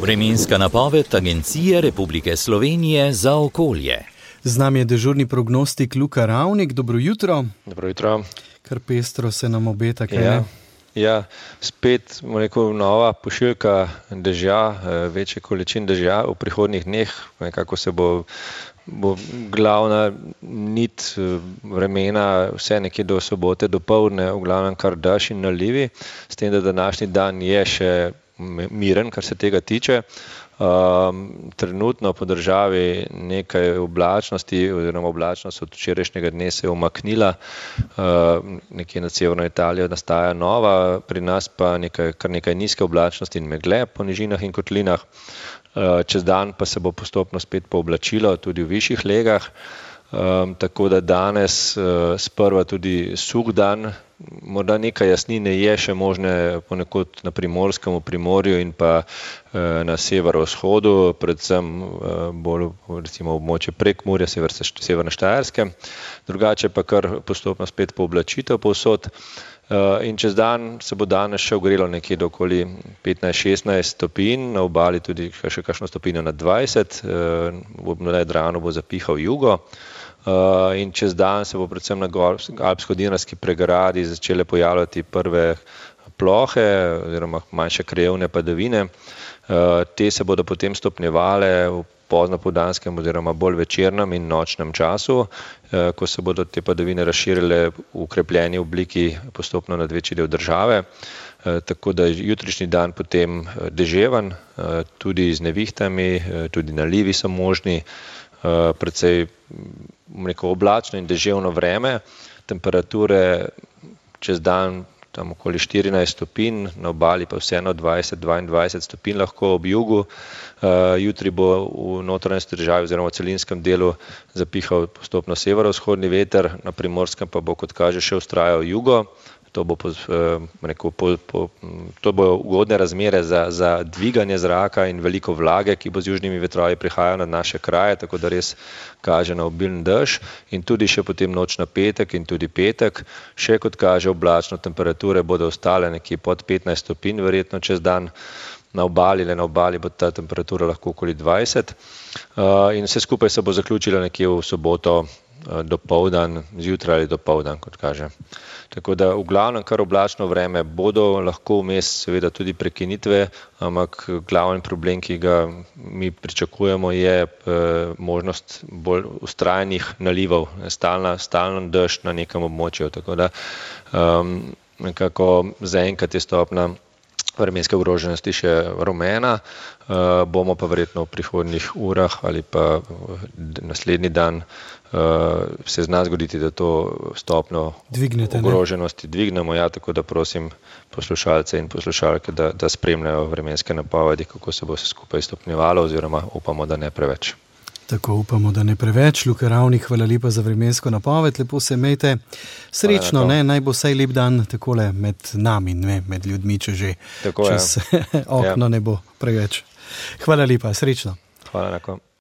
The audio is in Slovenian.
Vremenska napoved Agencije Republike Slovenije za okolje. Z nami je dežurni prognostik Luka Ravnik. Dobro jutro. Dobro jutro. Kar pestro se nam obeta, kaj ne? Ja, spet nova pošiljka dežja, večje količin dežja v prihodnjih dneh, nekako se bo glavna nit vremena vse nekje do sobote dopoldne, v glavnem kar dež in nalivi, s tem, da današnji dan je še miren, kar se tega tiče. Trenutno po državi nekaj oblačnosti oziroma oblačnost od včerajšnjega dne se je umaknila, nekje nad severno Italijo nastaja nova, pri nas pa kar nekaj nizke oblačnosti in megle po nižinah in kotlinah. Čez dan pa se bo postopno spet pooblačilo tudi v višjih legah, tako da danes sprva tudi suh dan, morda nekaj jasnine je še možne ponekod na Primorskem, v Primorju in pa na severovzhodu, predvsem bolj recimo območje Prekmurja, severne Štajerske, drugače pa kar postopno spet pooblačitev povsod. In čez dan se bo danes še ogrelo nekje do okoli 15-16 stopinj, na obali tudi še kakšno stopinjo nad 20, na Jadranu bo zapihal jugo. In čez dan se bo predvsem na alpsko-dinarski pregradi začele pojavljati prve plohe oziroma manjše krajevne padavine. Te se bodo potem stopnjevale v poznopoldanskem oziroma bolj večernem in nočnem času, ko se bodo te padavine razširile v okrepljeni obliki postopno nad večji del države. Tako da jutrišnji dan potem deževan, tudi z nevihtami, tudi nalivi so možni, precej oblačno in deževno vreme, temperature čez dan tam okoli 14 stopinj, na obali pa vseeno 20-22 stopinj lahko ob jugu. Jutri bo v notranjosti države oziroma v celinskem delu zapihal postopno severovzhodni veter, na Primorskem pa bo, kot kaže, še vztrajal jugo. To bo ugodne razmere za dviganje zraka in veliko vlage, ki bo z južnimi vetrovi prihajal nad naše kraje, tako da res kaže na obilen dež. In tudi še potem noč na petek in tudi petek, še kot kaže oblačno, temperature bodo ostale nekje pod 15 stopinj, verjetno čez dan. Na obali bo ta temperatura lahko okoli 20. In vse skupaj se bo zaključilo nekje v soboto dopoldan, zjutraj ali dopoldan, kot kaže. Tako da v glavnem kar oblačno vreme, bodo lahko vmes seveda tudi prekinitve, ampak glavni problem, ki ga mi pričakujemo, je možnost bolj vztrajnih nalivov, stalen dež na nekem območju. Tako da nekako zaenkrat je stopnja vremenske ogroženosti še rumena, bomo pa verjetno v prihodnjih urah ali pa naslednji dan se zna zgoditi, da to stopnjo ogroženosti dvignemo. Ja, tako da prosim poslušalce in poslušalke, da spremljajo vremenske napovedi, kako se bo vse skupaj stopnjevalo, oziroma upamo, da ne preveč. Tako upamo, da ne preveč. Luka Ravnik, hvala lepa za vremensko napoved, lepo se imejte. Srečno, naj bo vsaj lep dan takole med nami, med ljudmi, če že čez okno ne bo preveč. Hvala lepa, srečno. Hvala enako.